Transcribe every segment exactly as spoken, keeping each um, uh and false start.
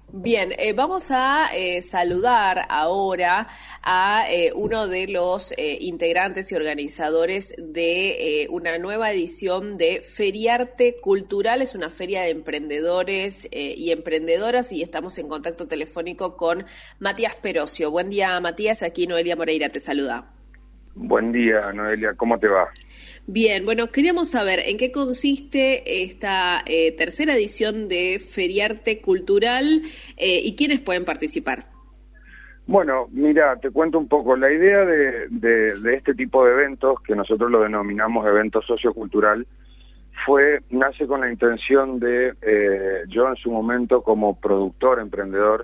Bien, eh, vamos a eh, saludar ahora a eh, uno de los eh, integrantes y organizadores de eh, una nueva edición de Feriarte Cultural. Es una feria de emprendedores eh, y emprendedoras y estamos en contacto telefónico con Matías Perocio. Buen día, Matías. Aquí Noelia Moreira te saluda. Buen día, Noelia. ¿Cómo te va? Bien, bueno, queríamos saber en qué consiste esta eh, tercera edición de Feriarte Cultural eh, y quiénes pueden participar. Bueno, mira, te cuento un poco. La idea de, de, de este tipo de eventos, que nosotros lo denominamos evento sociocultural, fue, nace con la intención de, eh, yo en su momento como productor, emprendedor,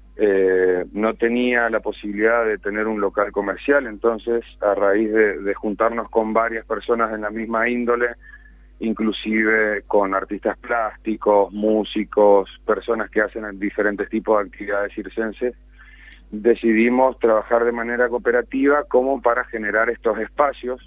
eh, no tenía la posibilidad de tener un local comercial, entonces a raíz de, de juntarnos con varias personas en la misma índole, inclusive con artistas plásticos, músicos, personas que hacen diferentes tipos de actividades circenses, decidimos trabajar de manera cooperativa como para generar estos espacios.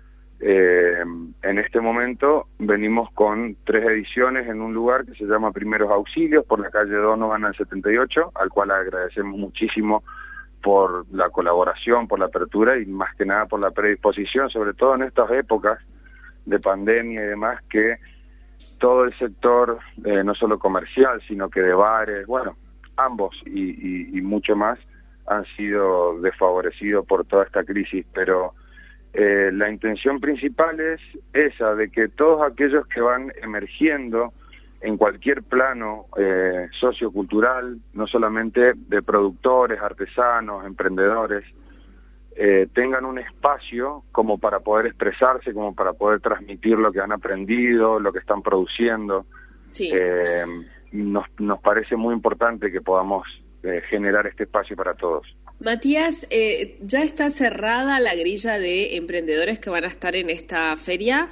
Eh, en este momento venimos con tres ediciones en un lugar que se llama Primeros Auxilios, por la calle Donovan al setenta y ocho, al cual agradecemos muchísimo por la colaboración, por la apertura y más que nada por la predisposición, sobre todo en estas épocas de pandemia y demás, que todo el sector, eh, no solo comercial, sino que de bares, bueno, ambos y, y, y mucho más, han sido desfavorecidos por toda esta crisis, pero eh, la intención principal es esa, de que todos aquellos que van emergiendo en cualquier plano eh, sociocultural, no solamente de productores, artesanos, emprendedores, eh, tengan un espacio como para poder expresarse, como para poder transmitir lo que han aprendido, lo que están produciendo. Sí. Eh, nos, nos parece muy importante que podamos eh, generar este espacio para todos. Matías, eh, ¿ya está cerrada la grilla de emprendedores que van a estar en esta feria?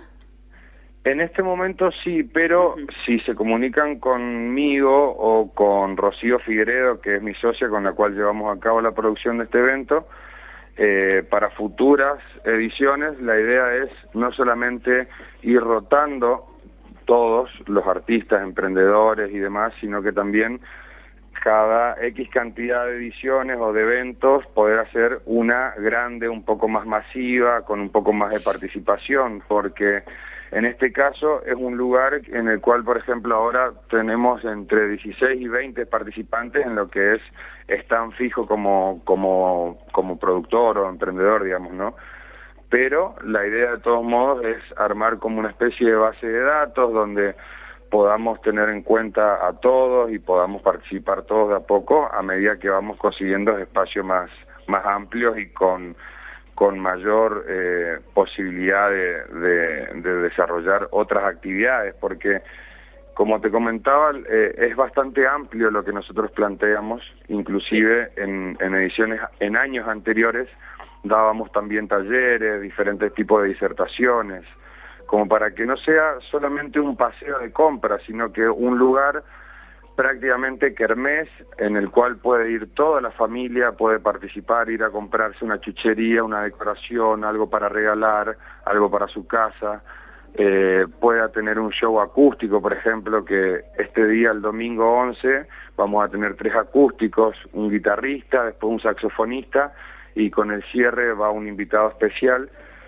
En este momento sí, pero uh-huh. si se comunican conmigo o con Rocío Figueredo, que es mi socia con la cual llevamos a cabo la producción de este evento, eh, para futuras ediciones la idea es no solamente ir rotando todos los artistas, emprendedores y demás, sino que también cada X cantidad de ediciones o de eventos poder hacer una grande, un poco más masiva, con un poco más de participación, porque en este caso es un lugar en el cual, por ejemplo, ahora tenemos entre dieciséis y veinte participantes en lo que es están fijo como, como, como productor o emprendedor, digamos, ¿no? Pero la idea de todos modos es armar como una especie de base de datos donde podamos tener en cuenta a todos y podamos participar todos de a poco a medida que vamos consiguiendo espacios más, más amplios y con, con mayor eh, posibilidad de, de, de desarrollar otras actividades, porque como te comentaba, eh, es bastante amplio lo que nosotros planteamos, inclusive en, en ediciones, en años anteriores dábamos también talleres, diferentes tipos de disertaciones, como para que no sea solamente un paseo de compra, sino que un lugar prácticamente kermés en el cual puede ir toda la familia, puede participar, ir a comprarse una chuchería, una decoración, algo para regalar, algo para su casa, eh, pueda tener un show acústico, por ejemplo, que este día, el domingo once, vamos a tener tres acústicos, un guitarrista, después un saxofonista, y con el cierre va un invitado especial.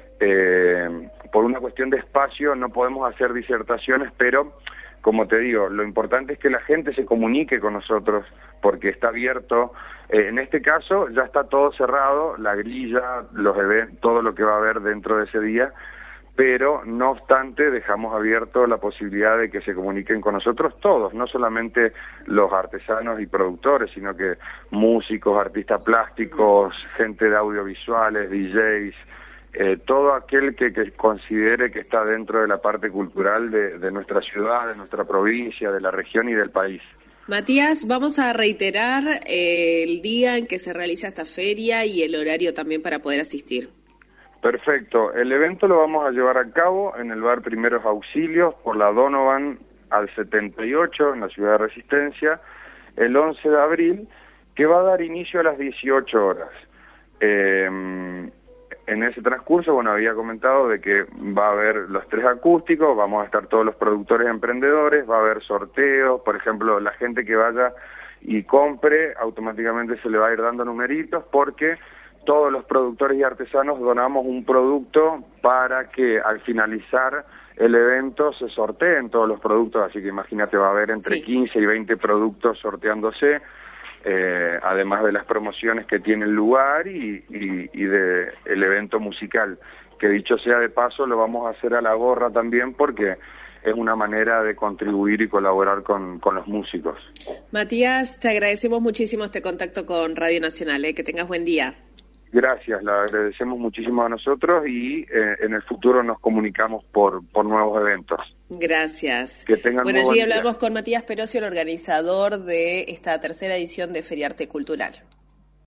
Eh, por una cuestión de espacio no podemos hacer disertaciones, pero como te digo, lo importante es que la gente se comunique con nosotros porque está abierto. Eh, en este caso ya está todo cerrado, la grilla, los eventos, todo lo que va a haber dentro de ese día, pero no obstante dejamos abierto la posibilidad de que se comuniquen con nosotros todos, no solamente los artesanos y productores, sino que músicos, artistas plásticos, gente de audiovisuales, D Js, Eh, todo aquel que, que considere que está dentro de la parte cultural de, de nuestra ciudad, de nuestra provincia, de la región y del país. Matías, vamos a reiterar eh, el día en que se realiza esta feria y el horario también para poder asistir. Perfecto. El evento lo vamos a llevar a cabo en el bar Primeros Auxilios por la Donovan al setenta y ocho, en la ciudad de Resistencia, el once de abril, que va a dar inicio a las dieciocho horas. Eh, En ese transcurso, bueno, había comentado de que va a haber los tres acústicos, vamos a estar todos los productores emprendedores, va a haber sorteos, por ejemplo, la gente que vaya y compre, automáticamente se le va a ir dando numeritos, porque todos los productores y artesanos donamos un producto para que al finalizar el evento se sorteen todos los productos, así que imagínate, va a haber entre sí. quince y veinte productos sorteándose, eh, además de las promociones que tiene el lugar y, y, y de el evento musical, que dicho sea de paso lo vamos a hacer a la gorra también, porque es una manera de contribuir y colaborar con, con los músicos. Matías, te agradecemos muchísimo este contacto con Radio Nacional, ¿eh? Que tengas buen día. Gracias, la agradecemos muchísimo a nosotros y eh, en el futuro nos comunicamos por, por nuevos eventos. Gracias. Que tengan bueno, muy allí buen día. hablamos con Matías Perocio, el organizador de esta tercera edición de Feriarte Cultural.